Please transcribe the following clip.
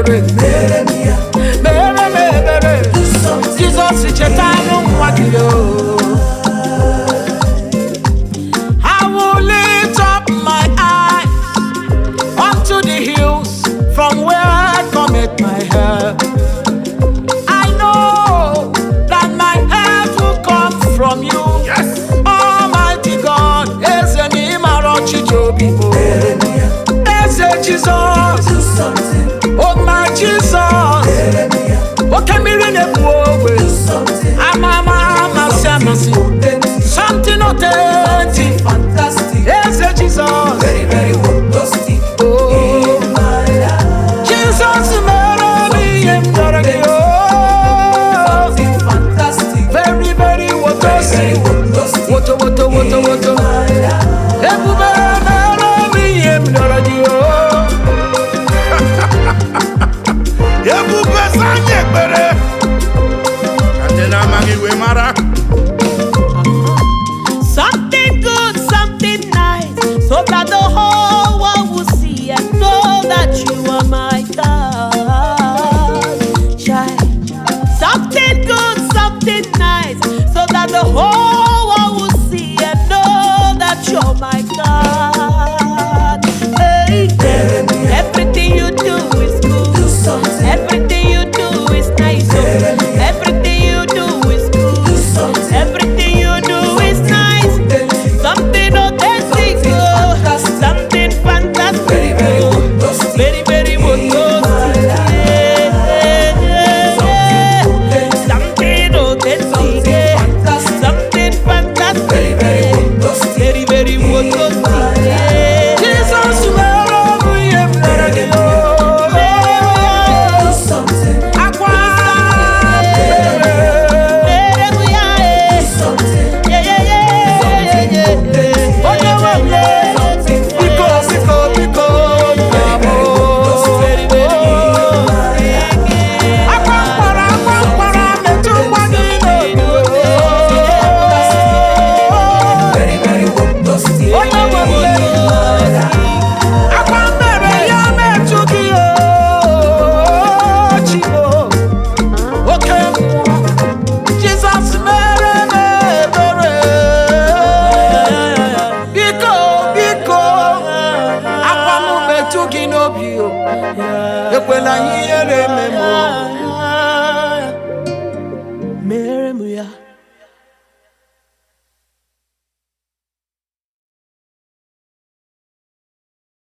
ebere, mere m ebere. Jizọs chetara nwa gị o. I will lift up my eyes unto the hills, from where cometh my help. I know that my help will come from you. Yes. Almighty God, Eze n'ịmara ọchịchị obi m. Eze Jizọs, oh my Jesus, oke mmiri na-ebu ogbe, amasị amasị, something authentic, Eze Jizọs, oh Jesus, mere m ihe m chọrọ gị, oh very very wonderful, woto ebube, mere m ihe m chọrọ gị, oh Ebube sanye ekpere ka ndị na-amaghị iwe mara. Something good, something nice, so that the whole world will see and know that you are my God. Shine. Something good, something nice, so that the whole world will see and know that you're my God. Hey, everything you do is good. Everything you do is nice. Oh. Everything you do is good. Everything you do is nice. Something authentic, oh. Something fantastic, oh. Very, very wonderful. Something authentic, something fantastic, very, very wonderful. Jesus, mere m ihe m chọrọ gị, oh akwa onye nwe m, biko biko biko akwa mkpọrọ metụkwa gị n'obi, onye nwe m, akwa mere ya metụ gị, oh Chibo, oke mmụọ, Jizọs mere m ebere, biko biko akwa m metụ gị n'obi, o ekwela ihere eme m, Mere m ya.